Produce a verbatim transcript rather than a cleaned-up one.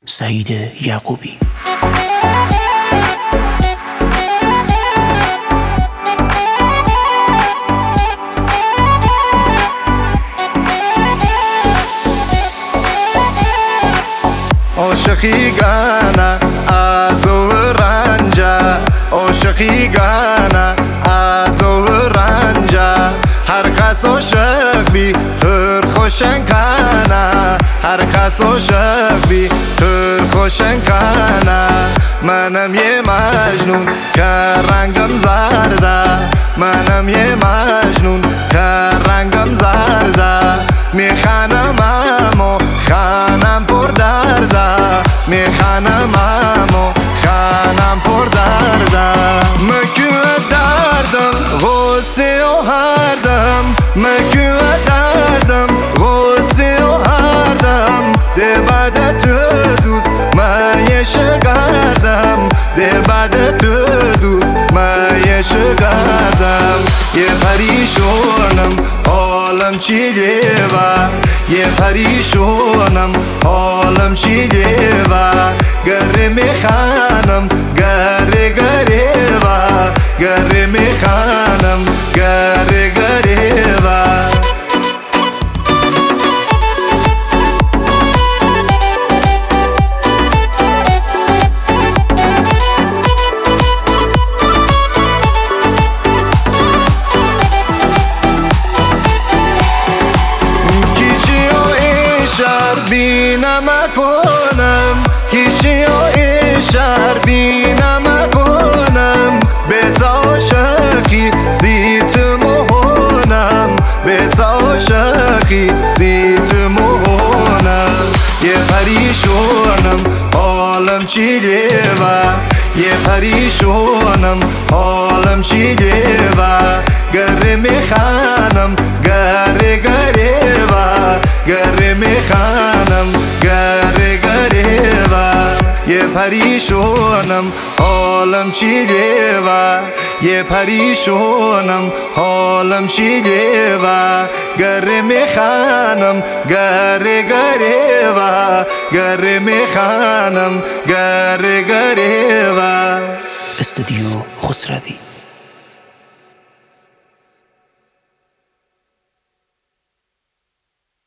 سعید یعقوبی. عاشقی گانه از او رنجه، عاشقی گانه از او رنجه. هر کس عاشق بی خور خوشن کنه، هر کس عاشق بی خور خوشن کنه. منم یه مجنون که رنگم زرده، منم یه مجنون که رنگم زرده. میخنم اما خانم پر درده، میخنم اما خانم پر درده. مکوه دردم غصه و هردم، مکوه دردم غصه و هردم. ده بعد تو دوست مایش گردم، ده بعد تو دوست مایش گردم. یه پریشونم حالم چی دیوه، یه پریشونم حالم چی دیوه. گره میخانم گره گره و، گره میخانم گره گره و. بینم کنم کیشی و ایشار بینم کنم. به عاشقی زیت مهونم، به عاشقی زیت مهونم. یه پریشونم حالم چی دیوه، یه پریشونم حالم چی دیوه. گره میخانم گره گره و، گره میخانم گره گره و. یه پریشونم حالم چی دیوه، یه پریشونم حالم چی دیوه. گره میخانم گره گره و، گره میخانم گره گره و. استودیو خسروی.